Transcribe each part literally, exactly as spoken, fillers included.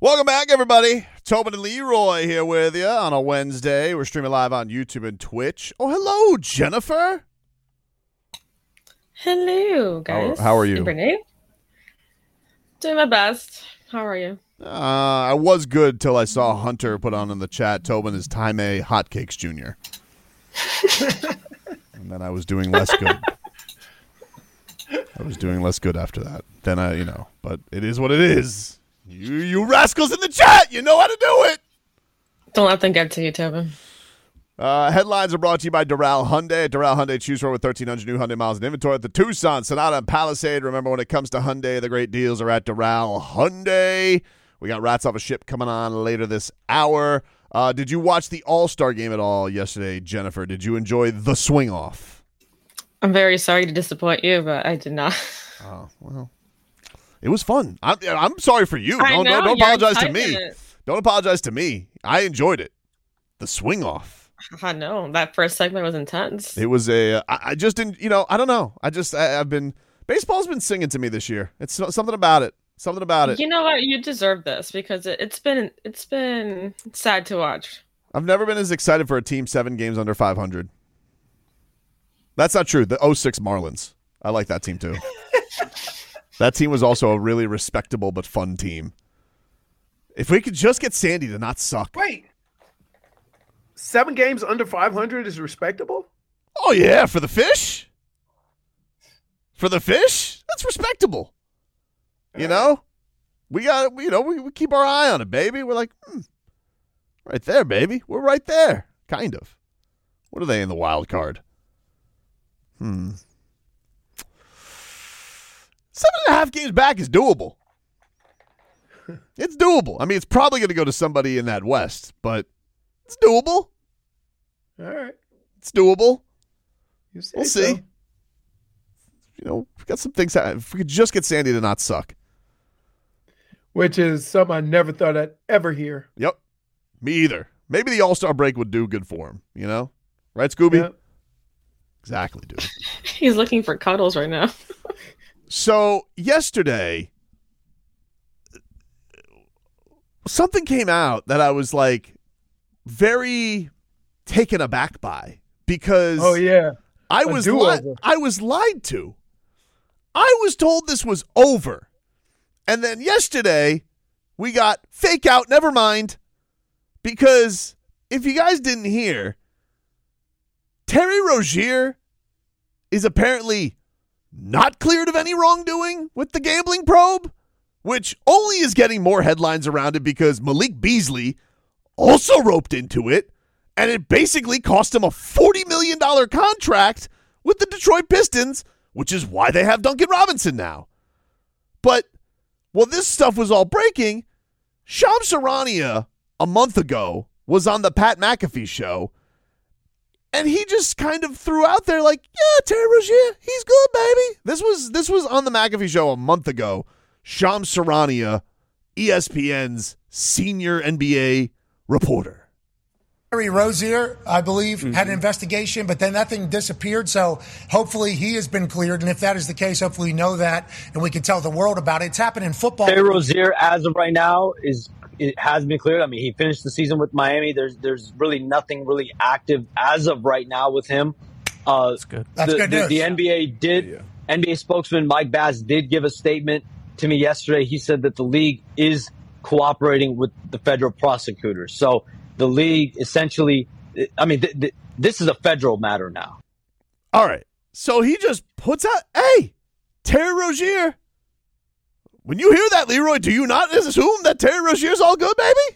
Welcome back, everybody. Tobin and Leroy here with you on a Wednesday. We're streaming live on YouTube and Twitch. Oh, hello, Jennifer. Hello, guys. How, how are you? Renee? Doing my best. How are you? Uh, I was good till I saw Hunter put on in the chat, Tobin is Time A Hotcakes Junior And then I was doing less good. I was doing less good after that. Then I, you know, but it is what it is. You you rascals in the chat, you know how to do it. Don't let them get to you, Tobin. Uh, headlines are brought to you by Doral Hyundai. At Doral Hyundai, choose from with thirteen hundred new Hyundai miles in inventory at the Tucson, Sonata, and Palisade. Remember, when it comes to Hyundai, the great deals are at Doral Hyundai. We got Rats Off a Ship coming on later this hour. Uh, did you watch the All-Star game at all yesterday, Jennifer? Did you enjoy the swing-off? I'm very sorry to disappoint you, but I did not. Oh, well. It was fun. I'm, I'm sorry for you. I Don't, know, don't, don't you're apologize to me. excited. Don't apologize to me. I enjoyed it. The swing-off. I know. That first segment was intense. It was a. I, I just didn't. You know. I don't know. I just. I, I've been. Baseball's been singing to me this year. It's so- something about it. Something about it. You know what? You deserve this because it, it's been it's been sad to watch. I've never been as excited for a team seven games under five hundred. That's not true. The oh six Marlins. I like that team too. That team was also a really respectable but fun team. If we could just get Sandy to not suck. Wait. Seven games under five hundred is respectable? Oh, yeah. For the fish? For the fish? That's respectable. You know? We got, you know, we, we keep our eye on it, baby. We're like, hmm, right there, baby. We're right there. Kind of. What are they in the wild card? Hmm. Seven and a half games back is doable. It's doable. I mean, it's probably going to go to somebody in that West, but it's doable. All right. It's doable. You say We'll so. see. You know, we've got some things. If we could just get Sandy to not suck. Which is something I never thought I'd ever hear. Yep. Me either. Maybe the All-Star break would do good for him, you know? Right, Scooby? Yep. Exactly, dude. He's looking for cuddles right now. So, yesterday, something came out that I was, like, very taken aback by because Oh, yeah. I A was li- do-over. I was lied to. I was told this was over. And then yesterday, we got fake out, never mind. Because if you guys didn't hear, Terry Rozier is apparently not cleared of any wrongdoing with the gambling probe, which only is getting more headlines around it because Malik Beasley also roped into it, and it basically cost him a forty million dollars contract with the Detroit Pistons, which is why they have Duncan Robinson now. But while this stuff was all breaking, Shams Charania a month ago was on the Pat McAfee show, and he just kind of threw out there like, yeah, Terry Rozier, he's good, baby. This was this was on the McAfee show a month ago. Shams Charania, E S P N's senior N B A reporter. Terry Rozier, I believe, mm-hmm. had an investigation, but then that thing disappeared. So hopefully he has been cleared. And if that is the case, hopefully we know that and we can tell the world about it. It's happened in football. Terry Rozier, as of right now, is it has been cleared. I mean, he finished the season with Miami. There's there's really nothing really active as of right now with him. Uh, That's good. That's the, good the, news. the N B A did. Yeah. N B A spokesman Mike Bass did give a statement to me yesterday. He said that the league is cooperating with the federal prosecutors. So the league essentially, I mean, th- th- this is a federal matter now. All right. So he just puts out, hey, Terry Rozier. When you hear that, Leroy, do you not assume that Terry Rozier's all good, baby?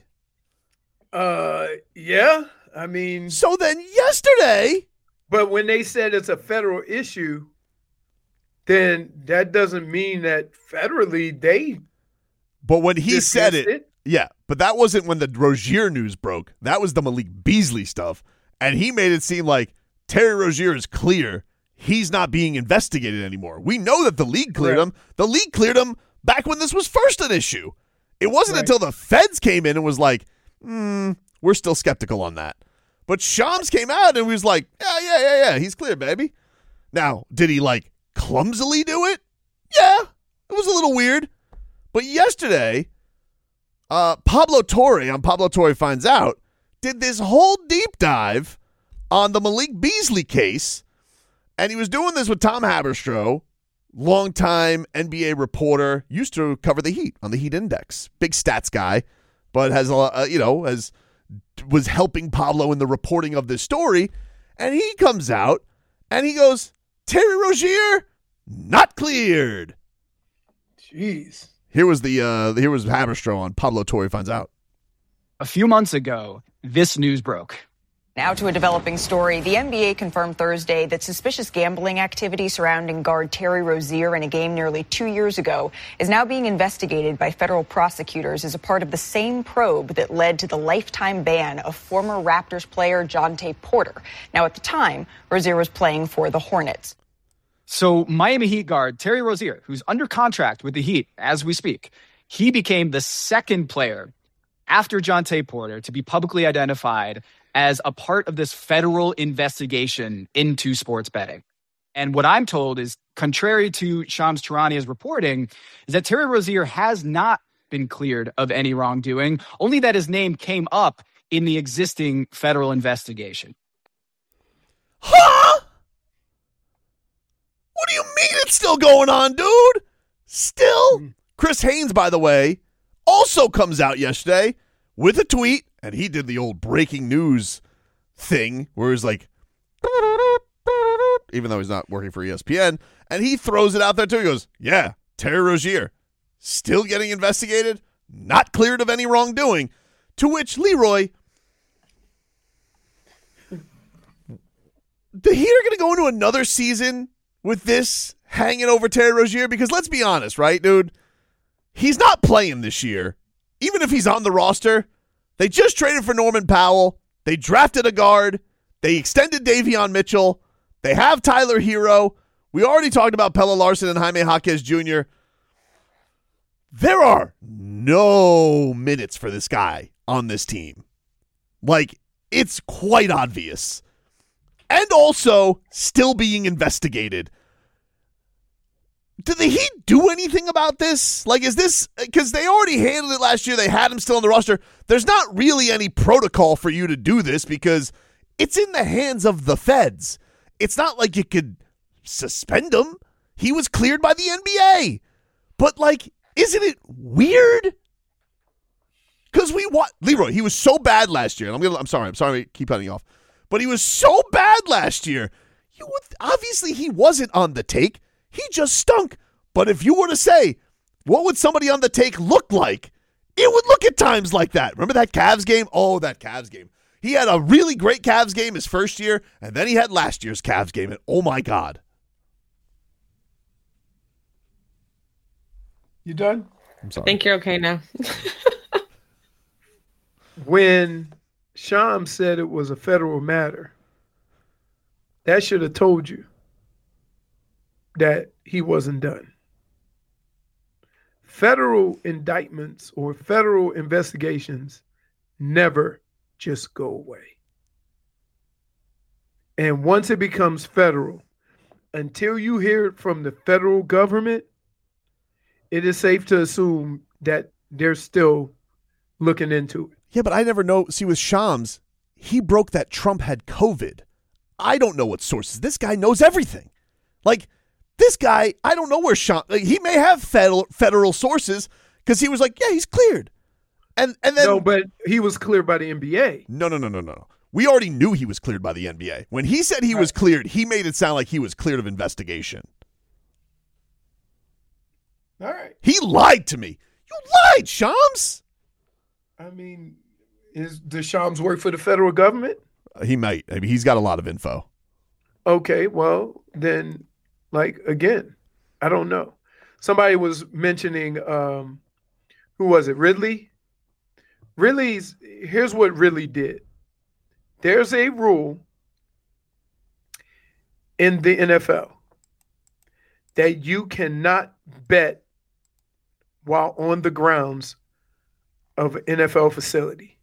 Uh, yeah. I mean, So then yesterday, but when they said it's a federal issue, then that doesn't mean that federally they but when he said dismissed it, it. yeah, but that wasn't when the Rozier news broke. That was the Malik Beasley stuff. And he made it seem like Terry Rozier is clear. He's not being investigated anymore. We know that the league cleared Right. him. The league cleared him back when this was first an issue. It wasn't Right. until the feds came in and was like, hmm, we're still skeptical on that. But Shams came out and was like, yeah, yeah, yeah, yeah, he's clear, baby. Now, did he, like, clumsily do it? Yeah, it was a little weird. But yesterday, uh, Pablo Torre on Pablo Torre Finds Out did this whole deep dive on the Malik Beasley case, and he was doing this with Tom Haberstroh, longtime N B A reporter, used to cover the Heat on the Heat Index, big stats guy, but has a uh, you know has was helping Pablo in the reporting of this story, and he comes out and he goes, Terry Rozier not cleared. Jeez. Here was the uh, here was Haberstroh on Pablo Torre Finds Out. A few months ago, this news broke. Now to a developing story. The N B A confirmed Thursday that suspicious gambling activity surrounding guard Terry Rozier in a game nearly two years ago is now being investigated by federal prosecutors as a part of the same probe that led to the lifetime ban of former Raptors player Jontay Porter. Now, at the time, Rozier was playing for the Hornets. So Miami Heat guard Terry Rozier, who's under contract with the Heat as we speak, he became the second player after Jontay Porter to be publicly identified as a part of this federal investigation into sports betting. And what I'm told is, contrary to Shams Charania's reporting, is that Terry Rozier has not been cleared of any wrongdoing, only that his name came up in the existing federal investigation. Huh? What do you mean it's still going on, dude? Still? Chris Haynes, by the way, also comes out yesterday with a tweet, and he did the old breaking news thing where he's like, even though he's not working for E S P N, and he throws it out there too. He goes, yeah, Terry Rozier, still getting investigated, not cleared of any wrongdoing. To which Leroy, the Heat are going to go into another season with this hanging over Terry Rozier, because let's be honest, right, dude? He's not playing this year. Even if he's on the roster, they just traded for Norman Powell. They drafted a guard. They extended Davion Mitchell. They have Tyler Hero. We already talked about Pelle Larsson and Jaime Jaquez Junior There are no minutes for this guy on this team. Like, it's quite obvious. And also still being investigated. Did the Heat do anything about this? Like, is this, because they already handled it last year. They had him still on the roster. There's not really any protocol for you to do this because it's in the hands of the feds. It's not like you could suspend him. He was cleared by the N B A. But, like, isn't it weird? Because we what Leroy, he was so bad last year. And I'm gonna, I'm sorry, I'm sorry to keep cutting you off. But he was so bad last year. You would, obviously, he wasn't on the take. He just stunk. But if you were to say, what would somebody on the take look like? It would look at times like that. Remember that Cavs game? Oh, that Cavs game. He had a really great Cavs game his first year, and then he had last year's Cavs game, and oh my God. You done? I'm sorry. I think you're okay now. When Shams said it was a federal matter, that should have told you that he wasn't done. Federal indictments or federal investigations never just go away. And once it becomes federal, until you hear it from the federal government, it is safe to assume that they're still looking into it. Yeah, but I never know. See, with Shams, he broke that Trump had COVID. I don't know what sources. This guy knows everything. Like, this guy, I don't know where Shams, like, he may have federal, federal sources because he was like, yeah, he's cleared. And and then No, but he was cleared by the N B A. No, no, no, no, no. We already knew he was cleared by the N B A. When he said he was cleared, he made it sound like he was cleared of investigation. All right. He lied to me. You lied, Shams. I mean, is does Shams work for the federal government? Uh, he might. I mean, he's got a lot of info. Okay, well, then, like, again, I don't know. Somebody was mentioning, um, who was it, Ridley? Ridley's, here's what Ridley did. There's a rule in the N F L that you cannot bet while on the grounds of an N F L facility.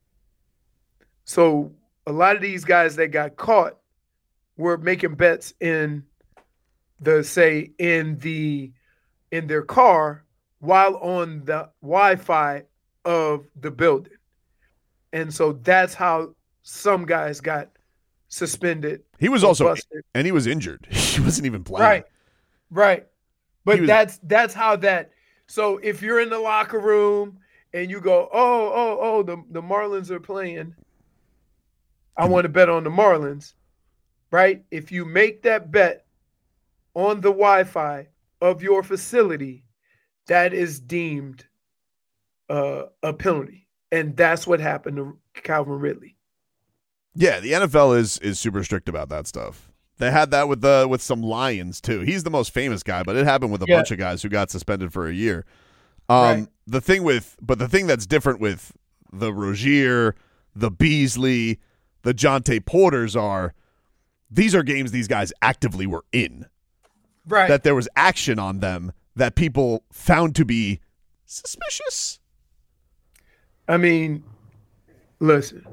So a lot of these guys that got caught were making bets in the, say, in the, in their car while on the Wi-Fi of the building. And so that's how some guys got suspended. He was also, busted. and he was injured. He wasn't even playing. Right, right. But was, that's that's how that. So if you're in the locker room and you go, oh, oh, oh, the, the Marlins are playing, I want to bet on the Marlins, right? If you make that bet on the Wi-Fi of your facility, that is deemed uh, a penalty. And that's what happened to Calvin Ridley. Yeah, the N F L is is super strict about that stuff. They had that with the with some Lions too. He's the most famous guy, but it happened with a yeah. bunch of guys who got suspended for a year. Um, right. The thing with, but the thing that's different with the Rozier, the Beasley, the Jonte Porters are these are games these guys actively were in. Right. That there was action on them that people found to be suspicious. I mean, listen.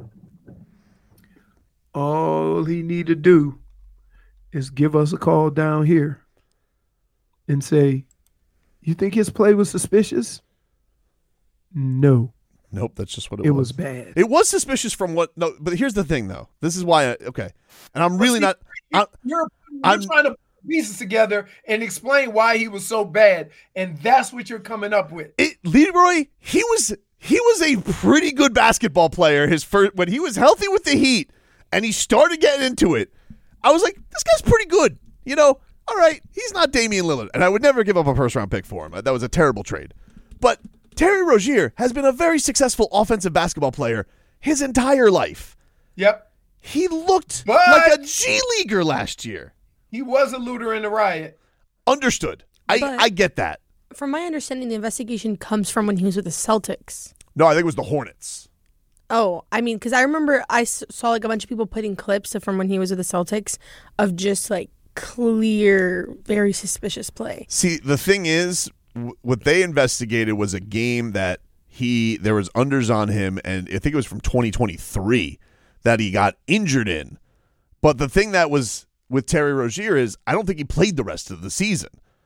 All he need to do is give us a call down here and say, you think his play was suspicious? No. Nope, that's just what it, it was. was bad. It was suspicious from what, no, but here's the thing, though. This is why, I, okay. And I'm really see, not. I'm, you're you're I'm, trying to put pieces together and explain why he was so bad, and that's what you're coming up with. It, Leroy, he was he was a pretty good basketball player. His first when he was healthy with the Heat, and he started getting into it. I was like, this guy's pretty good. You know, all right, he's not Damian Lillard, and I would never give up a first round pick for him. That was a terrible trade, but Terry Rozier has been a very successful offensive basketball player his entire life. Yep. He looked but like a G Leaguer last year. He was a looter in the riot. Understood. I, I get that. From my understanding, the investigation comes from when he was with the Celtics. No, I think it was the Hornets. Oh, I mean, because I remember I saw like a bunch of people putting clips from when he was with the Celtics of just like clear, very suspicious play. See, the thing is, what they investigated was a game that he there was unders on him, and I think it was from twenty twenty-three that he got injured in. But the thing that was with Terry Rozier is I don't think he played the rest of the season.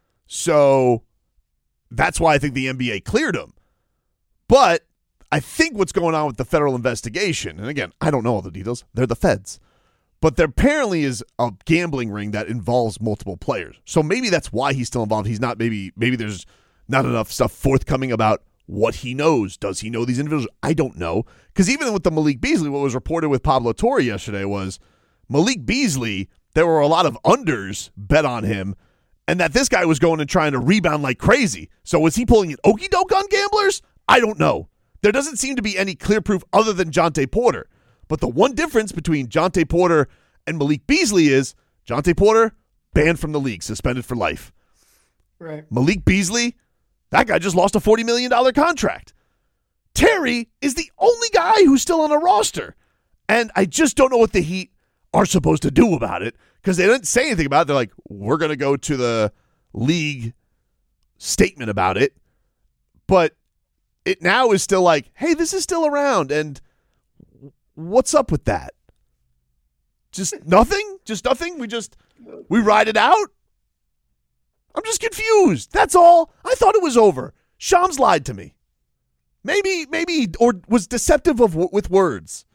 So that's why I think the N B A cleared him. But I think what's going on with the federal investigation, and again, I don't know all the details, they're the feds. But there apparently is a gambling ring that involves multiple players. So maybe that's why he's still involved. He's not, maybe maybe there's not enough stuff forthcoming about what he knows. Does he know these individuals? I don't know. Because even with the Malik Beasley, what was reported with Pablo Torre yesterday was Malik Beasley, there were a lot of unders bet on him, and that this guy was going and trying to rebound like crazy. So was he pulling an okie doke on gamblers? I don't know. There doesn't seem to be any clear proof other than Jonte Porter. But the one difference between Jonte Porter and Malik Beasley is Jonte Porter banned from the league, suspended for life. Right. Malik Beasley, that guy just lost a forty million dollars contract. Terry is the only guy who's still on a roster. And I just don't know what the Heat are supposed to do about it because they didn't say anything about it. They're like, we're going to go to the league statement about it. But it now is still like, hey, this is still around. And what's up with that? Just nothing? Just nothing? We just, we ride it out? I'm just confused. That's all. I thought it was over. Shams lied to me. Maybe, maybe, or was deceptive of with words.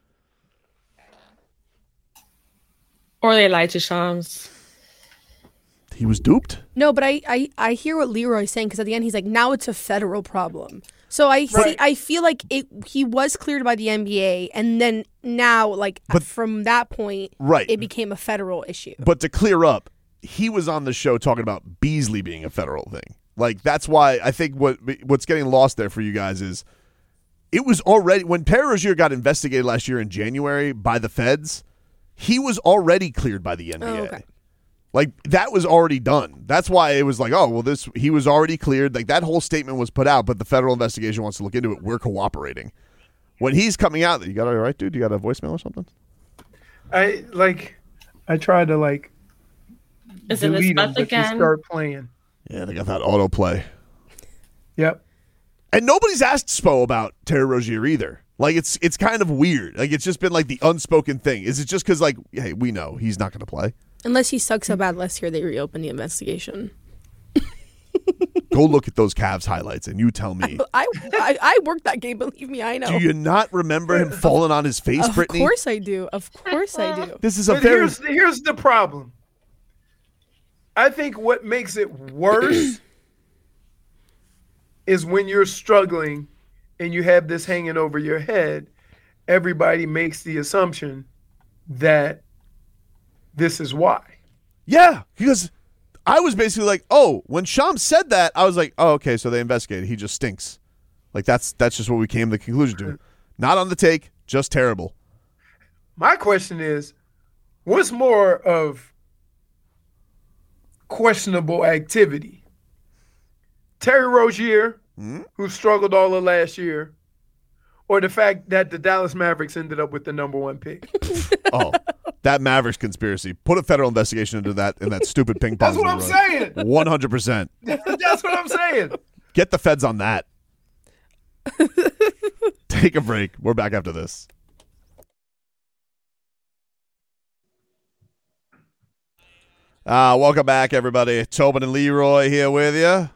Or they lied to Shams. He was duped? No, but I, I, I hear what Leroy's saying because at the end he's like, now it's a federal problem. So I see, Right. I feel like it. He was cleared by the N B A, and then now, like But- from that point, Right. it became a federal issue. But to clear up, he was on the show talking about Beasley being a federal thing. Like, that's why I think what what's getting lost there for you guys is it was already, when Terry Rozier got investigated last year in January by the feds, he was already cleared by the N B A. Oh, okay. Like, that was already done. That's why it was like, oh, well, this he was already cleared. Like, that whole statement was put out, but the federal investigation wants to look into it. We're cooperating. When he's coming out, you got it all right, dude? You got a voicemail or something? I like. I tried to like. Is it delete 'em, Elizabeth but they again? start playing. Yeah, they got that autoplay. Yep. And nobody's asked Spo about Terry Rozier either. Like, it's it's kind of weird. Like, it's just been like the unspoken thing. Is it just because, like, hey, we know he's not going to play? Unless he sucks so bad, let's hear they reopen the investigation. Go look at those Cavs highlights and you tell me. I, I I worked that game. Believe me, I know. Do you not remember him falling on his face, of Brittany? Of course I do. Of course I do. This is a but very. Here's, here's the problem. I think what makes it worse is when you're struggling and you have this hanging over your head. Everybody makes the assumption that this is why. Yeah, because I was basically like, oh, when Shams said that, I was like, oh, okay, so they investigated. He just stinks. Like, that's that's just what we came to the conclusion to. Not on the take, just terrible. My question is, what's more of questionable activity? Terry Rozier, mm-hmm. who struggled all of last year, or the fact that the Dallas Mavericks ended up with the number one pick? Oh, that Mavericks conspiracy. Put a federal investigation into that in that stupid ping pong. That's what I'm saying. one hundred percent. That's what I'm saying. Get the feds on that. Take a break. We're back after this. Uh, welcome back, everybody. Tobin and Leroy here with you.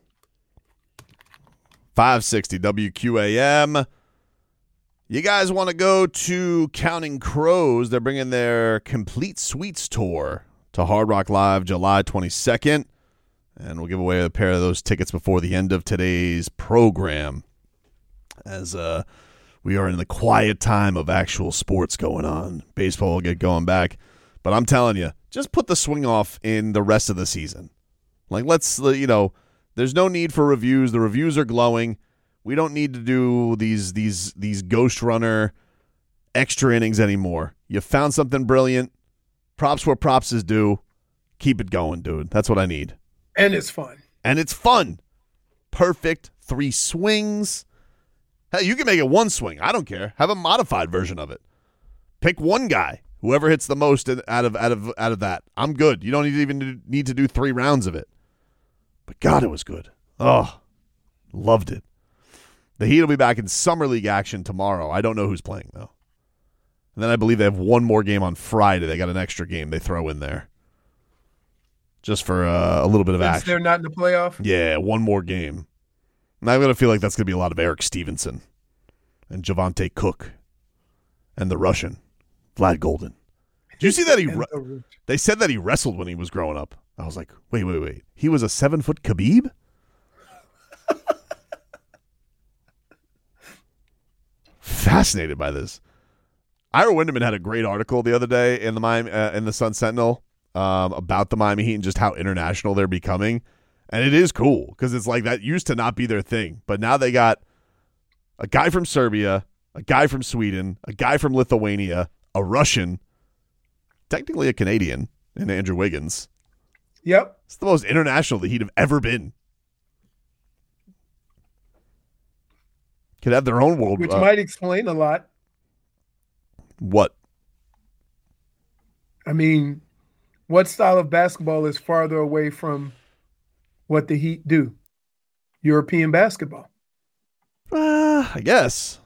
five sixty W Q A M. You guys want to go to Counting Crows? They're bringing their Complete Suites tour to Hard Rock Live July twenty-second. And we'll give away a pair of those tickets before the end of today's program. As uh, we are in the quiet time of actual sports going on. Baseball will get going back. But I'm telling you, just put the swing off in the rest of the season. Like, let's, you know, there's no need for reviews. The reviews are glowing. We don't need to do these these these Ghost Runner extra innings anymore. You found something brilliant. Props where props is due. Keep it going, dude. That's what I need. And it's fun. And it's fun. Perfect three swings. Hell, you can make it one swing. I don't care. Have a modified version of it. Pick one guy. Whoever hits the most out of out of out of that, I'm good. You don't even need to do three rounds of it. But God, it was good. Oh, loved it. The Heat will be back in Summer League action tomorrow. I don't know who's playing, though. And then I believe they have one more game on Friday. They got an extra game they throw in there. Just for uh, a little bit of Since action. They're not in the playoff? Yeah, one more game. And I'm going to feel like that's going to be a lot of Eric Stevenson and Javante Cook and the Russian, Vlad Golden. Did you see that he re- they said that he wrestled when he was growing up. I was like, wait, wait, wait. He was a seven-foot Khabib? Fascinated by this. Ira Winderman had a great article the other day in the Miami, uh, in the Sun Sentinel um, about the Miami Heat and just how international they're becoming. And it is cool because it's like that used to not be their thing. But now they got a guy from Serbia, a guy from Sweden, a guy from Lithuania, a Russian, technically a Canadian, and Andrew Wiggins. Yep. It's the most international the Heat have ever been. Could have their own world. Which uh, might explain a lot. What? I mean, what style of basketball is farther away from what the Heat do? European basketball. Uh, I guess.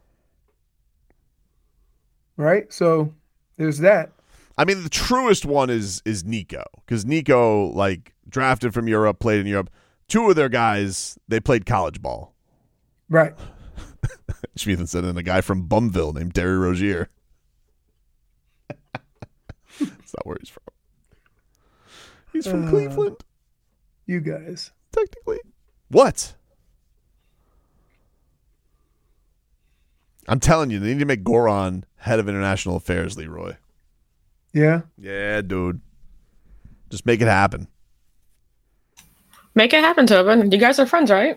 Right? So there's that. I mean, the truest one is is Nico. Because Nico, like, drafted from Europe, played in Europe. Two of their guys, they played college ball. Right. Schmeathan said, and a guy from Bumville named Terry Rozier. That's not where he's from. He's from uh, Cleveland. You guys. Technically. What? I'm telling you, they need to make Goran head of international affairs, Leroy. Yeah? Yeah, dude. Just make it happen. Make it happen, Tobin. You guys are friends, right?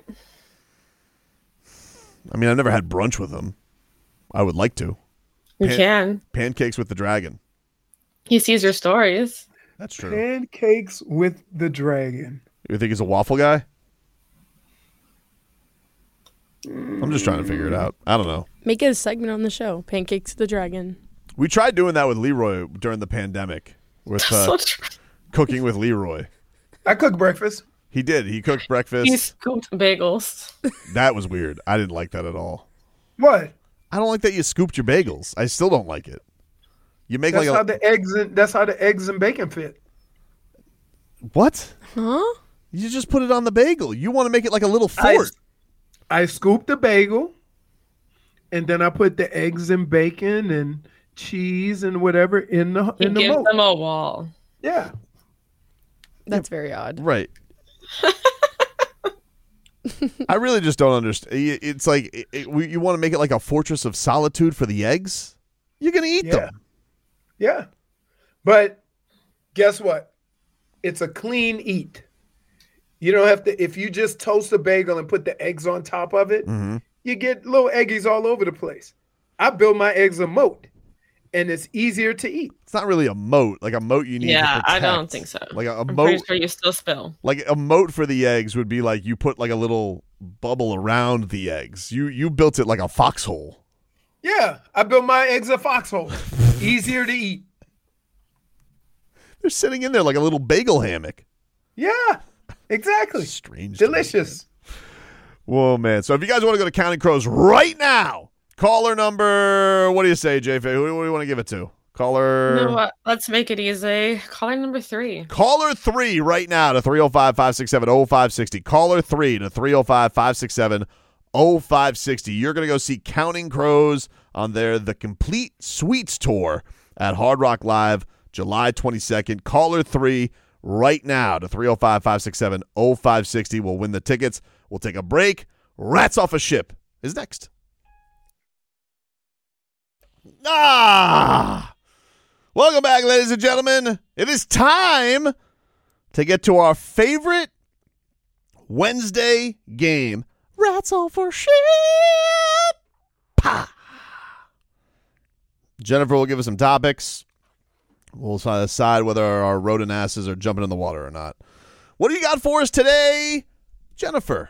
I mean, I've never had brunch with him. I would like to. You Pan- can. Pancakes with the dragon. He sees your stories. That's true. Pancakes with the dragon. You think he's a waffle guy? I'm just trying to figure it out. I don't know. Make it a segment on the show. Pancakes with the Dragon. We tried doing that with Leroy during the pandemic. With uh, so cooking with Leroy. I cook breakfast. He did. He cooked breakfast. He scooped bagels. That was weird. I didn't like that at all. What? I don't like that you scooped your bagels. I still don't like it. You make that's like how a, the eggs and that's how the eggs and bacon fit. What? Huh? You just put it on the bagel. You want to make it like a little fort. I, I scoop the bagel, and then I put the eggs and bacon and cheese and whatever in the He in the gives moat. them a wall. Yeah. That's very odd. Right. I really just don't understand. It's like it, it, you want to make it like a fortress of solitude for the eggs. You're gonna eat Yeah. them. Yeah. But guess what? It's a clean eat. You don't have to, if you just toast a bagel and put the eggs on top of it, Mm-hmm. you get little eggies all over the place. I build my eggs a moat, and it's easier to eat. It's not really a moat. Like a moat you need. Yeah, to I protect. don't think so. Like a, a I'm moat. pretty sure you still spill. Like a moat for the eggs would be like you put like a little bubble around the eggs. You you built it like a foxhole. Yeah, I built my eggs a foxhole. Easier to eat. They're sitting in there like a little bagel hammock. Yeah, exactly. Strange. Delicious. Whoa, man. So if you guys want to go to Counting Crows right now, caller number, what do you say, J F A? Who, who do you want to give it to? Caller. You know what? Let's make it easy. Caller number three. Caller three right now to three oh five, five six seven, oh five six oh. Caller three to three oh five, five six seven, oh five six oh. You're going to go see Counting Crows on their The Complete Suites Tour at Hard Rock Live, July twenty-second. Caller three right now to three oh five, five six seven, oh five six oh. We'll win the tickets. We'll take a break. Rats Off a Ship is next. Ah! Welcome back, ladies and gentlemen. It is time to get to our favorite Wednesday game. Rats Off a Ship. Pa! Jennifer will give us some topics. We'll decide whether our rodent asses are jumping in the water or not. What do you got for us today, Jennifer?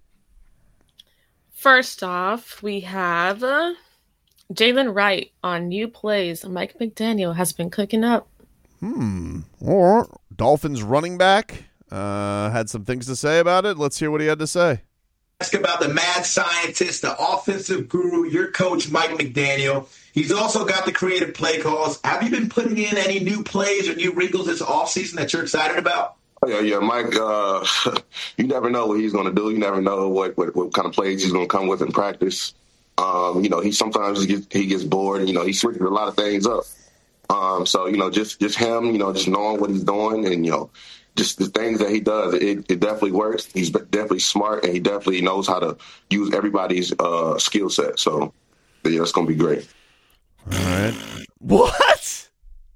First off, we have uh, Jalen Wright on new plays. Mike McDaniel has been cooking up. Hmm. Or Dolphins running back uh, had some things to say about it. Let's hear what he had to say. Ask about the mad scientist, the offensive guru, your coach, Mike McDaniel. He's also got the creative play calls. Have you been putting in any new plays or new wrinkles this offseason that you're excited about? Yeah, yeah, Mike, uh, you never know what he's going to do. You never know what, what, what kind of plays he's going to come with in practice. Um, you know, he sometimes he gets, he gets bored and, you know, he switches a lot of things up. Um, so, you know, just, just him, you know, just knowing what he's doing and, you know, just the things that he does, it, it definitely works. He's definitely smart, and he definitely knows how to use everybody's uh, skill set. So, yeah, it's going to be great. All right. What?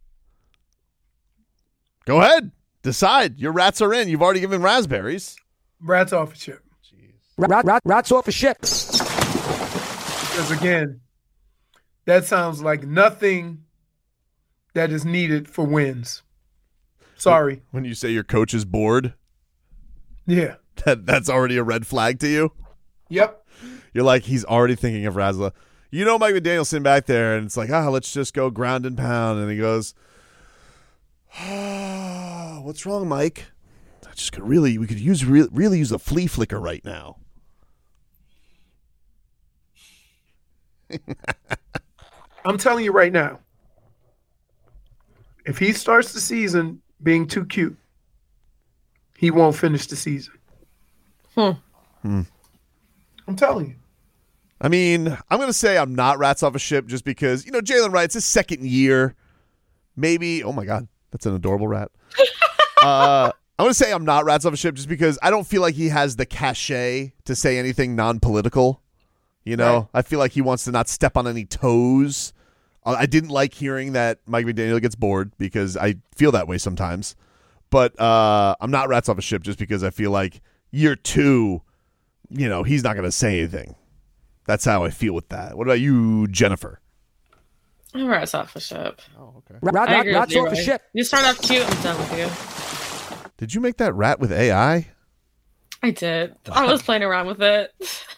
Go ahead. Decide. Your rats are in. You've already given raspberries. Rats off a ship. Rat, rat, rats off a ship. Because, again, that sounds like nothing that is needed for wins. Sorry. When you say your coach is bored, Yeah. that that's already a red flag to you. Yep. You're like, he's already thinking of Razzla. You know Mike McDaniel sitting back there, and it's like, ah, let's just go ground and pound. And he goes, ah, what's wrong, Mike? I just could really, we could use re- really use a flea flicker right now. I'm telling you right now, if he starts the season being too cute, he won't finish the season. Hmm. Hmm. I'm telling you. I mean, I'm going to say I'm not rats off a ship just because, you know, Jalen Wright's his second year. Maybe, oh my God, that's an adorable rat. uh, I'm going to say I'm not rats off a ship just because I don't feel like he has the cachet to say anything non-political. You know, Right. I feel like he wants to not step on any toes. Uh, I didn't like hearing that Mike McDaniel gets bored because I feel that way sometimes. But uh, I'm not rats off a ship just because I feel like year two, you know, he's not going to say anything. That's how I feel with that. What about you, Jennifer? I'm rats off a ship. Oh, okay. Rat, I rat, agree rats with you, off a Roy. ship. You start off cute, I'm done with you. Did you make that rat with A I? I did. I was playing around with it.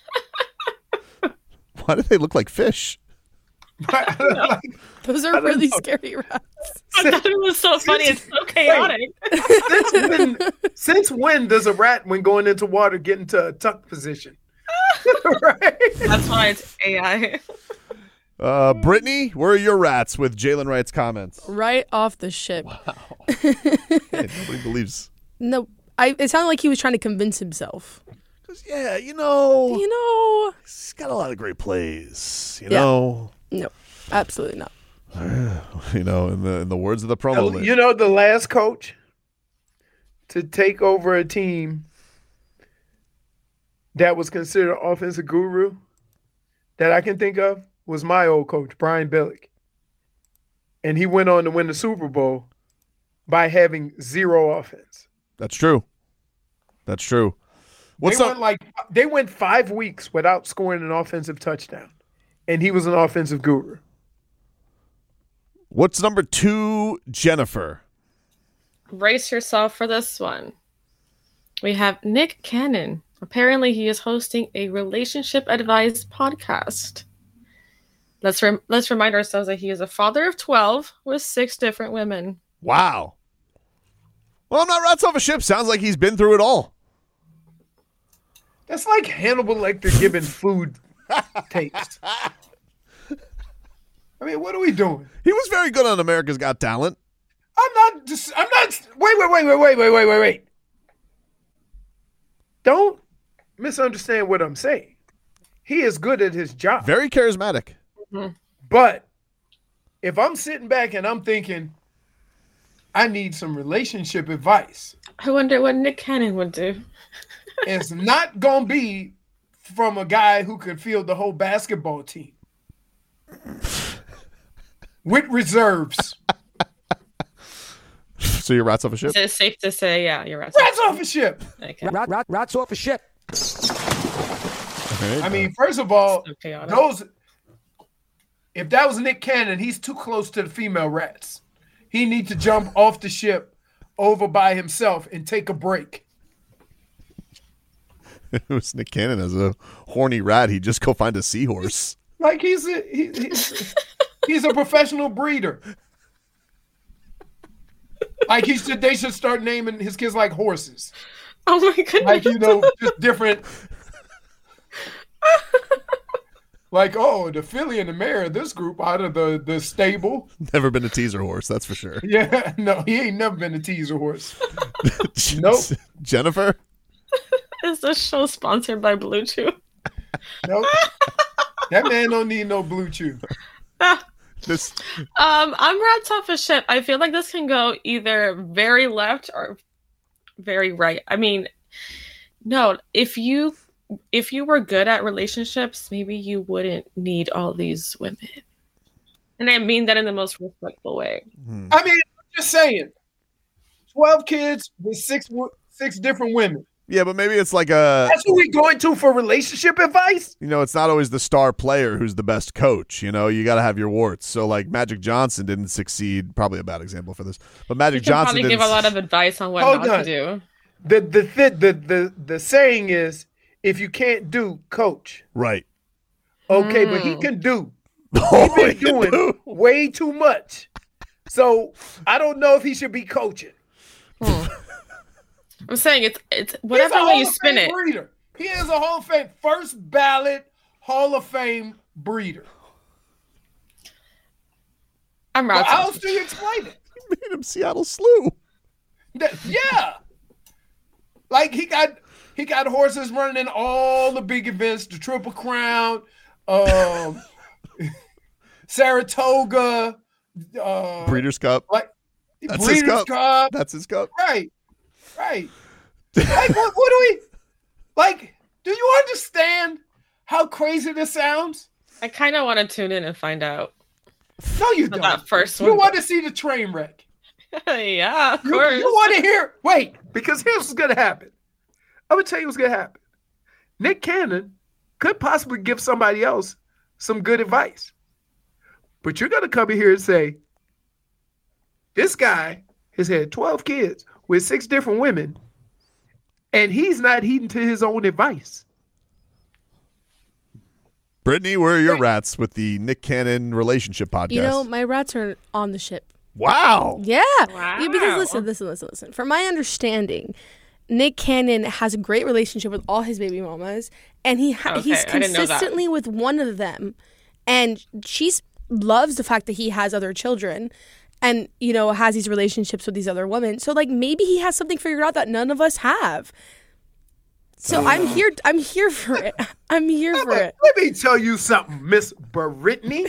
Why do they look like fish? Those are really scary rats. I thought it was so funny. It's so chaotic. Since when, since when does a rat, when going into water, get into a tuck position? Right? That's why it's A I. Uh, Brittany, where are your rats with Jalen Wright's comments? Right off the ship. Hey, nobody believes. No, I, it sounded like he was trying to convince himself. Yeah, you know. You know. He's got a lot of great plays, you Yeah. know. No, absolutely not. You know, in the in the words of the promo list. You know, the last coach to take over a team that was considered offensive guru that I can think of was my old coach, Brian Billick. And he went on to win the Super Bowl by having zero offense. That's true. That's true. What's they up? went like they went five weeks without scoring an offensive touchdown, and he was an offensive guru. What's number two, Jennifer? Brace yourself for this one. We have Nick Cannon. Apparently, he is hosting a relationship advice podcast. Let's rem- let's remind ourselves that he is a father of twelve with six different women. Wow. Well, I'm not rats off a ship. Sounds like he's been through it all. That's like Hannibal Lecter giving food tapes. I mean, what are we doing? He was very good on America's Got Talent. I'm not just, I'm not, wait, wait, wait, wait, wait, wait, wait, wait, wait. Don't misunderstand what I'm saying. He is good at his job. Very charismatic. Mm-hmm. But if I'm sitting back and I'm thinking, I need some relationship advice. I wonder what Nick Cannon would do. It's not going to be from a guy who could field the whole basketball team with reserves. So you're rats off a ship? Is it safe to say, yeah, you're right. Rats off a ship. Okay. Rat, rat, rats off a ship. Okay. I mean, first of all, So chaotic. those if that was Nick Cannon, he's too close to the female rats. He needs to jump off the ship over by himself and take a break. It was Nick Cannon as a horny rat. He'd just go find a seahorse. Like he's a he, he's, he's a professional breeder. Like he should, they should start naming his kids like horses. Oh my goodness. Like, you know, just different. Like, oh, the filly and the mare of this group out of the, the stable. Never been a teaser horse, that's for sure. Yeah, no, he ain't never been a teaser horse. Nope. Jennifer? Is this show sponsored by Blue Chew? Nope. That man don't need no Blue Chew. This Um, I'm rats off a ship. I feel like this can go either very left or very right. I mean, no, if you if you were good at relationships, maybe you wouldn't need all these women. And I mean that in the most respectful way. I mean, I'm just saying, twelve kids with six six different women. Yeah, but maybe it's like a... That's what we're going to for relationship advice? You know, it's not always the star player who's the best coach. You know, you got to have your warts. So, like, Magic Johnson didn't succeed. Probably a bad example for this. But Magic You can Johnson probably didn't... give a lot of advice on what Hold not on. to do. The the, the the the the saying is, if you can't do, coach. Right. Okay, but Hmm. he can do. Oh, He's been he can doing do. way too much. So I don't know if he should be coaching. I'm saying it's it's He's whatever a way Hall you of spin Fame it. breeder. He is a Hall of Fame first ballot Hall of Fame breeder. I'm Well, rats how off else do you explain it? Made him Seattle Slew. That- yeah, like he got he got horses running in all the big events, the Triple Crown, um, Saratoga, uh, Breeders' Cup. like That's his Breeders' cup. Cup. That's his cup. Right, right. Like what, what do we like? Do you understand how crazy this sounds? I kind of want to tune in and find out. No, you But don't. that first You one. want to see the train wreck. Yeah, of You, course. you want to hear? Wait, because here's what's gonna happen. I'm gonna tell you what's gonna happen. Nick Cannon could possibly give somebody else some good advice, but you're gonna come in here and say, "This guy has had twelve kids with six different women, and he's not heeding to his own advice." Brittany, where are your Wait. rats with the Nick Cannon relationship podcast? You know, my rats are on the ship. Wow. Yeah. Yeah, because Wow. listen, listen, listen, listen. From my understanding, Nick Cannon has a great relationship with all his baby mamas, and he ha- Okay, he's I didn't know that. consistently with one of them, and she loves the fact that he has other children, and, you know, has these relationships with these other women. So, like, maybe he has something figured out that none of us have. So I'm here. I'm here for it. I'm here for it. Let me tell you something, Miss Brittany.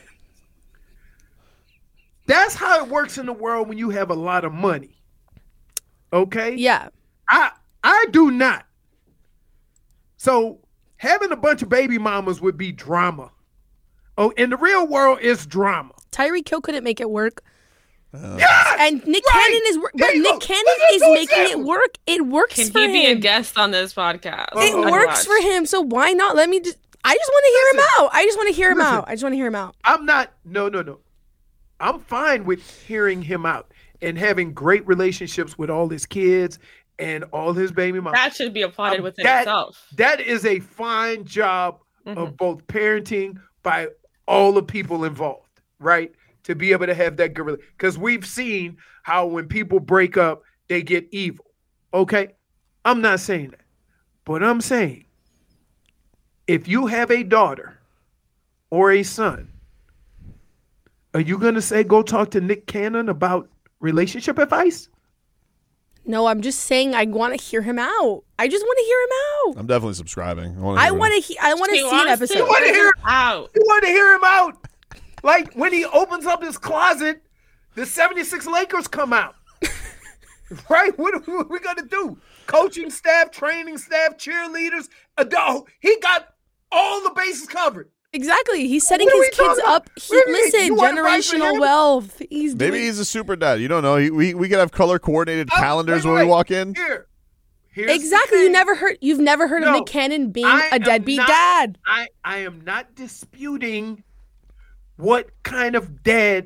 That's how it works in the world when you have a lot of money. Okay? Yeah. I I do not. So having a bunch of baby mamas would be drama. Oh, in the real world, it's drama. Tyreek Hill couldn't make it work. Uh, yes! And Nick right! Cannon is, but Nick go. Cannon Let's is go making example. it work. It works Can for he him. be a guest on this podcast? It Uh-oh. works for him. So why not? Let me just. I just want to hear him out. I just want to hear him Listen. out. I just want to hear him out. I'm not. No, no, no. I'm fine with hearing him out and having great relationships with all his kids and all his baby mamas. That should be applauded Um, within that, itself. That is a fine job Mhm. of both parenting by all the people involved, right? To be able to have that good relationship. Because we've seen how when people break up, they get evil. Okay? I'm not saying that. But I'm saying if you have a daughter or a son, are you going to say go talk to Nick Cannon about relationship advice? No, I'm just saying I want to hear him out. I just want to hear him out. I'm definitely subscribing. I want I want to. He- I want to She see an wants to episode. You want to hear out. You want to hear him out? Like when he opens up his closet, the seventy-six Lakers come out. Right? What are we going to do? Coaching staff, training staff, cheerleaders, adult. He got all the bases covered. Exactly. He's setting What are his we talking kids about? up. He, What do you mean? listen, You wanna write for generational him? wealth. He's Maybe doing- he's a super dad. You don't know. He, we we could have color coordinated I'm- calendars wait, when wait, we walk in. Here. Here's the exactly. You thing. never heard. You've never heard No, of Nick Cannon being I a am deadbeat not- dad. I, I am not disputing what kind of dad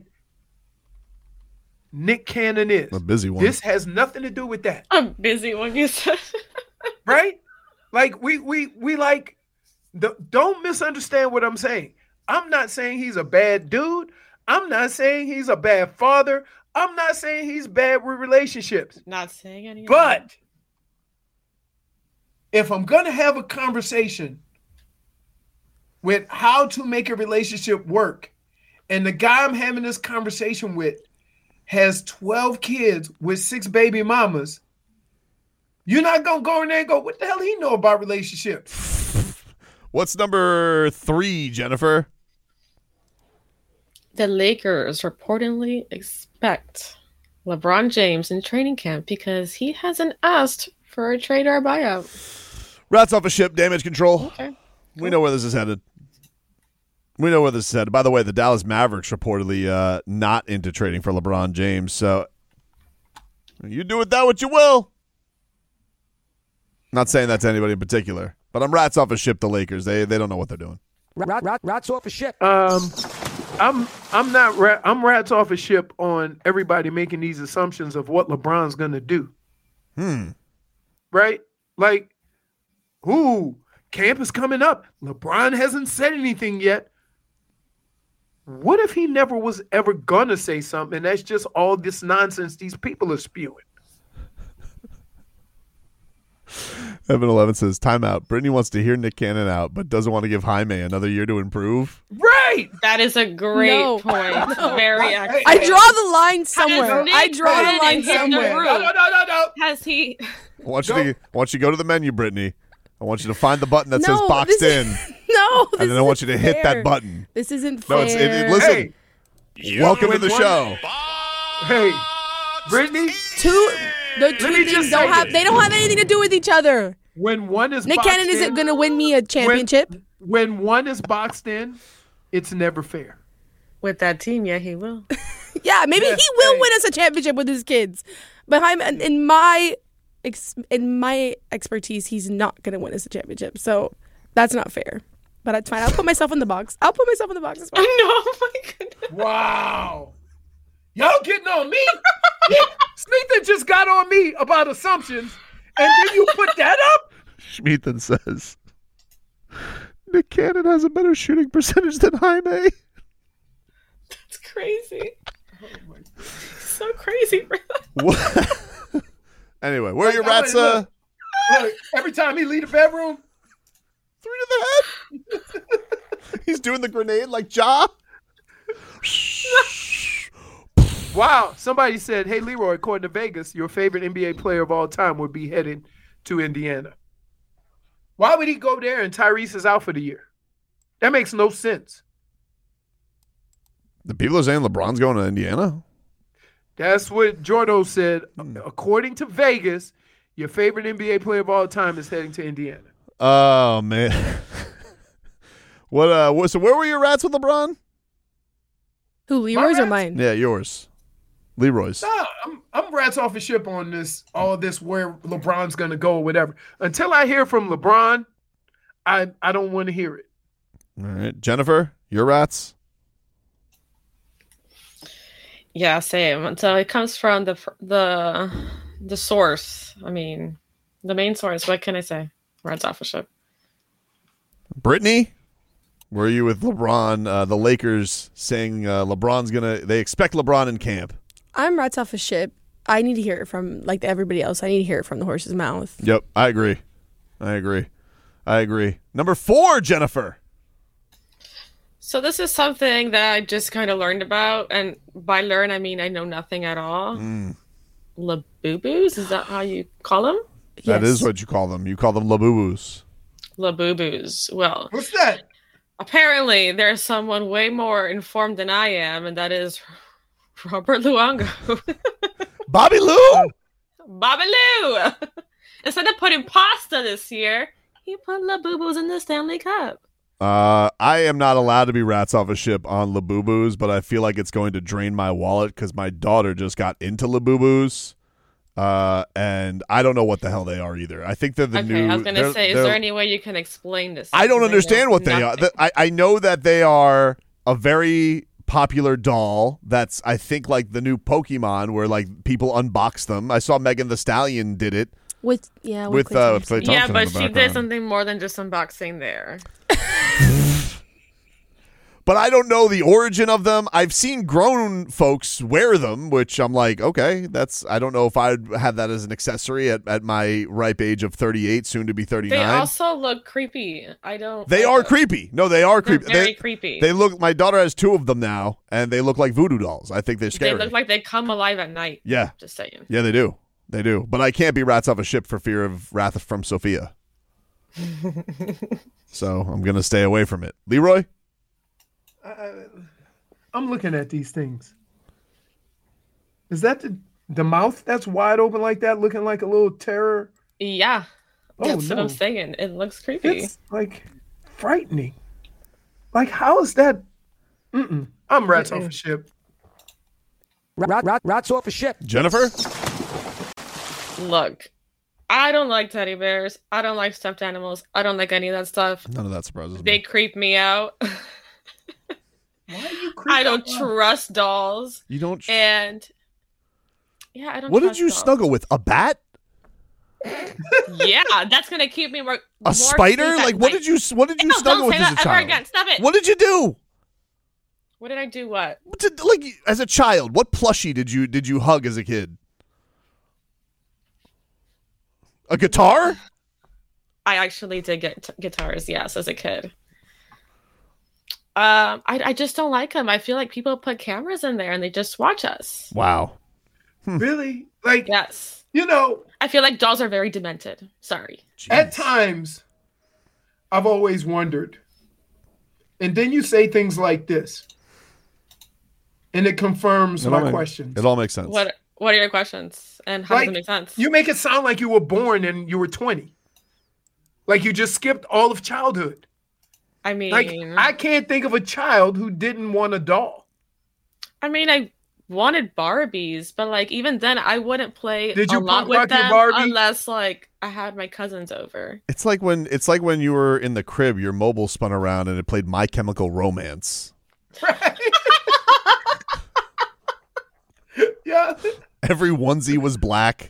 Nick Cannon is. A busy one. This has nothing to do with that. I'm busy when you said. Right? Like we we we like the, don't misunderstand what I'm saying. I'm not saying he's a bad dude. I'm not saying he's a bad father. I'm not saying he's bad with relationships. Not saying anything. But if I'm going to have a conversation with how to make a relationship work, and the guy I'm having this conversation with has twelve kids with six baby mamas, you're not going to go in there and go, what the hell he know about relationships? What's number three, Jennifer? The Lakers reportedly expect LeBron James in training camp because he hasn't asked for a trade or a buyout. Rats off a ship, damage control. Okay. We know where this is headed. We know where this is headed. By the way, the Dallas Mavericks reportedly uh, not into trading for LeBron James. So you do with that what you will. Not saying that to anybody in particular, but I'm rats off a ship. The Lakers, they they don't know what they're doing. Rat, rat, rats off a ship. Um, I'm I'm not ra- I'm rats off a ship on everybody making these assumptions of what LeBron's gonna do. Hmm. Right? Like, ooh, camp is coming up. LeBron hasn't said anything yet. What if he never was ever gonna say something? And that's just all this nonsense these people are spewing. Evan Eleven says, timeout. Brittany wants to hear Nick Cannon out, but doesn't want to give Jaime another year to improve. Right. That is a great No. point. Very accurate. I draw the line somewhere. Nick I draw the Cannon line hit the somewhere. roof? No, no, no, no, no. Has he? I want you to I want you to go to the menu, Brittany. I want you to find the button that says No, boxed this- in, No, this and then I want you isn't to hit fair. that button. This isn't fair. No, it's it, it, listen. Hey, Welcome to when the one- show. Hey, Brittany, Two, the two me things just don't say have. this. They don't have anything to do with each other. when one is Nick boxed Cannon in, isn't going to win me a championship. When, when one is boxed in, it's never fair. With that team, yeah, he will. Yeah, maybe Yeah, he will hey. win us a championship with his kids. But I'm in in my ex, in my expertise, he's not going to win us a championship. So that's not fair. But that's fine. I'll put myself in the box. I'll put myself in the box. It's fine. I know. Oh my goodness. Wow. Y'all getting on me? Yeah, Sneethan just got on me about assumptions, and then you put that up? Schmeathan says, Nick Cannon has a better shooting percentage than Jaime. It's crazy. So crazy, bro. What? Anyway, where are your Like, I rats? mean, Uh, look. Look, every time he leave the bedroom, three to the head. He's doing the grenade like Ja. Wow. Somebody said, hey, Leroy, according to Vegas, your favorite N B A player of all time would be headed to Indiana. Why would he go there and Tyrese is out for the year? That makes no sense. The people are saying LeBron's going to Indiana? That's what Jordo said. According to Vegas, your favorite N B A player of all time is heading to Indiana. Oh, man. what? Uh, what, so where were your rats with LeBron? Who, Leroy's or mine? Yeah, yours. Leroy's. Nah, I'm, I'm rats off a ship on this, all this where LeBron's going to go or whatever. Until I hear from LeBron, I, I don't want to hear it. All right. Jennifer, your rats? Yeah, same. So it comes from the the the source. I mean, the main source. What can I say? Rats off a ship. Brittany, were you with LeBron? Uh, the Lakers saying uh, LeBron's gonna. They expect LeBron in camp. I'm rats off a ship. I need to hear it from like everybody else. I need to hear it from the horse's mouth. Yep, I agree. I agree. I agree. Number four, Jennifer. So this is something that I just kind of learned about, and by learn I mean I know nothing at all. Mm. Labubu's, is that how you call them? That Yes. is what you call them. You call them labubus. Labubu's. Well, What's that? apparently there's someone way more informed than I am, and that is Robert Luongo. Bobby Lou. Bobby Lou. Instead of putting pasta this year, he put Labubu's in the Stanley Cup. Uh, I am not allowed to be rats off a ship on Labubus, but I feel like it's going to drain my wallet because my daughter just got into Labubus, uh, and I don't know what the hell they are either. I think they're the okay, new. I was going to they're- say, is they're- there any way you can explain this? I don't Because understand know what they are. nothing. The- I, I know that they are a very popular doll that's, I think, like the new Pokemon where like people unbox them. I saw Megan Thee Stallion did it. With yeah, With, Klay uh, Thompson. Klay Thompson. Yeah, in but the she did background. something more than just unboxing there. But I don't know the origin of them. I've seen grown folks wear them, which I'm like, okay, that's. I don't know if I'd have that as an accessory at, at my ripe age of thirty-eight, soon to be thirty-nine. They also look creepy. I don't. They like are them. creepy. No, they are They're creepy. very they, creepy. They look. My daughter has two of them now, and they look like voodoo dolls. I think they're They scary. look like they come alive at night. Yeah. Just saying. Yeah, they do. They do. But I can't be rats off a ship for fear of wrath from Sophia. So I'm gonna stay away from it. Leroy. I, I'm looking at these things. Is that the, the mouth that's wide open like that, looking like a little terror? Yeah. Oh, That's what no. I'm saying. It looks creepy. It's like frightening. Like, how is that? Mm-mm. I'm rats off a ship. Rat, rat, rats off a ship. Jennifer. Look, I don't like teddy bears. I don't like stuffed animals. I don't like any of that stuff. None of that surprises They me. creep me out. Why are you I don't creeping out? trust dolls. You don't. Tr- And yeah, I don't what did trust you dolls. snuggle with? A bat? Yeah, that's gonna keep me more. A more spider? asleep at Like what night. did you? What did you No, snuggle don't with say as a that ever child? again. Stop it. What did you do? What did I do? What? What did- like as a child, what plushie did you did you hug as a kid? A guitar? I actually did get t- guitars, yes, as a kid. Um, I, I just don't like them. I feel like people put cameras in there and they just watch us. Wow. Really? Like, Yes. you know, I feel like dolls are very demented. Sorry. at times, I've always wondered. And then you say things like this, and it confirms It all my make- questions. It all makes sense. What What are your questions? And how Like, does it make sense? You make it sound like you were born and you were twenty. Like you just skipped all of childhood. I mean, Like, I can't think of a child who didn't want a doll. I mean, I wanted Barbies, but like even then, I wouldn't play Did you a lot punk with rock your them Barbie? unless like I had my cousins over. It's like when it's like when you were in the crib, your mobile spun around and it played My Chemical Romance. Yeah. Every onesie was black.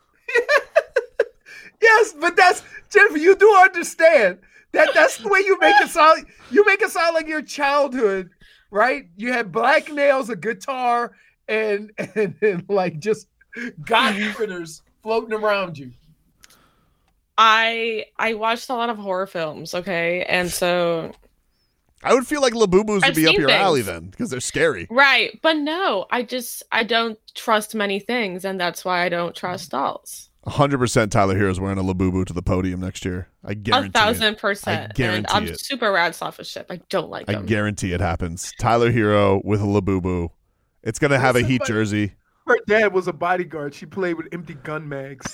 Yes, but that's Jennifer, you do understand that that's the way you make it sound. You make it sound like your childhood, right? You had black nails, a guitar, and and, and like just god critters floating around you. I I watched a lot of horror films, okay, and so I would feel like Labubu's would I've be up seen your things. alley then because they're scary. Right. But no, I just, I don't trust many things, and that's why I don't trust dolls. one hundred percent Tyler Hero's wearing a Labubu to the podium next year. I guarantee A thousand it. percent. I guarantee and I'm it. super rats off of ship. I don't like I them. guarantee it happens. Tyler Hero with a Labubu. It's going to have a Heat Somebody- jersey. Her dad was a bodyguard. She played with empty gun mags.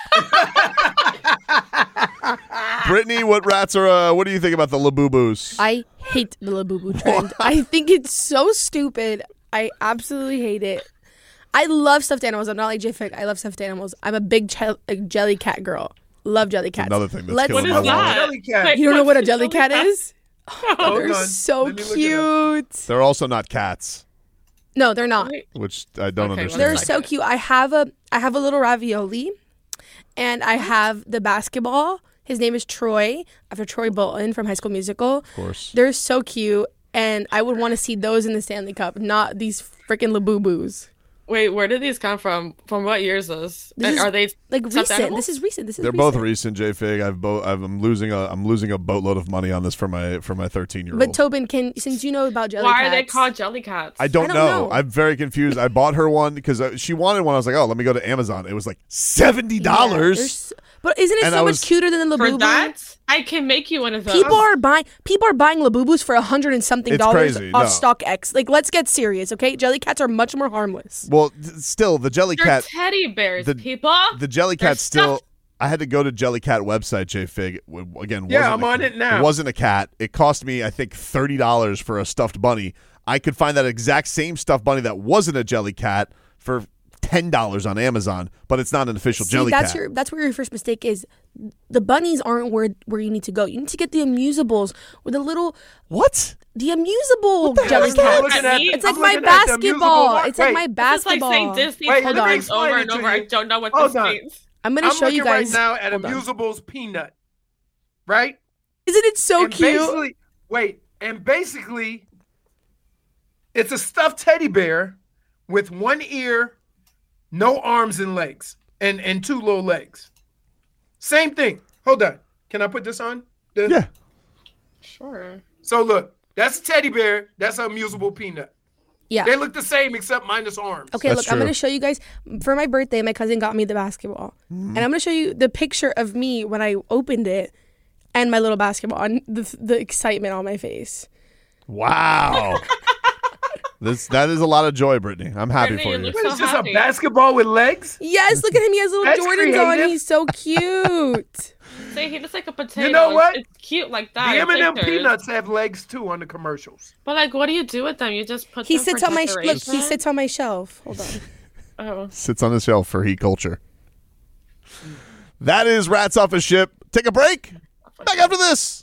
Brittany, what rats are, uh, what do you think about the Labubus? I hate the Labubu trend. I think it's so stupid. I absolutely hate it. I love stuffed animals. I'm not like J-Fig. I love stuffed animals. I'm a big ch- like, jelly cat girl. Love jelly cats. Another thing that's Let's- killing What my is wallet. that? Jelly cat. Wait, You don't know what a what's jelly cat is? Oh, Hold they're on. so Let me look it cute. They're also not cats, No, they're not. Wait, which I don't Okay, understand. They're One so second. cute. I have a I have a little ravioli, and I have the basketball. His name is Troy, after Troy Bolton from High School Musical. Of course. They're so cute, and I would want to see those in the Stanley Cup, not these freaking Labubus. Wait, where did these come from? From what years is this? This And is, are they like stuffed recent? animals? This is recent. This is They're recent. both recent, J Fig. I've both. I'm losing a. I'm losing a boatload of money on this for my for my thirteen year old. But Tobin, can since you know about jelly Why cats, are they called jelly cats? I don't, I don't know. know. I'm very confused. I bought her one because uh, she wanted one. I was like, oh, let me go to Amazon. It was like seventy Yeah, dollars. they're so- but isn't it And so I much was- cuter than the For Labubu? that, I can make you one of those. People are buying people are buying Labubus for a hundred and something It's dollars crazy, off no. StockX. Like, let's get serious, okay? Jelly cats are much more harmless. Well, th- still, the Jelly They're Cat. teddy bears, the- people. The Jelly They're Cat still. stuffed. I had to go to Jellycat website, J Fig. W- Again, Yeah, wasn't I'm a- on it now. It wasn't a cat. It cost me, I think, thirty dollars for a stuffed bunny. I could find that exact same stuffed bunny that wasn't a Jelly Cat for ten dollars on Amazon, but it's not an official See, Jelly that's Cat. your that's where your first mistake is. The bunnies aren't where where you need to go. You need to get the amusables with the little What? the amusable hell jelly is that? cat. I'm looking at- It's I'm like my looking at the basketball. amusable- It's like Wait. my It's like basketball. saying Disney Wait, hold let me on explain over it and to over. I you. don't know what Hold this on. means. I'm gonna I'm show you looking guys. right now at Hold on. Amusables Peanut, right? Isn't it so and cute? Basically, wait, and basically, it's a stuffed teddy bear with one ear, no arms and legs, and and two little legs. Same thing. Hold on. Can I put this on? The- Yeah. Sure. So look, that's a teddy bear. That's an Amusable Peanut. Yeah. They look the same except minus arms. Okay, That's look, I'm true. going to show you guys. For my birthday, my cousin got me the basketball. And I'm going to show you the picture of me when I opened it and my little basketball and the, the excitement on my face. Wow. this That is a lot of joy, Brittany. I'm happy Brittany, for you you. look What so is this, happy. a basketball with legs? Yes, look at him. He has little That's Jordans on. creative. He's so cute. See, he looks like a potato. know what? It's cute like The that. M and M pictures. peanuts have legs too on the commercials. But like, what do you do with them? You just put He them sits for on my sh- look. decoration? He sits on my shelf. Hold on. Oh. Sits on the shelf for heat culture. That is Rats Off a Ship. Take a break. Back after this.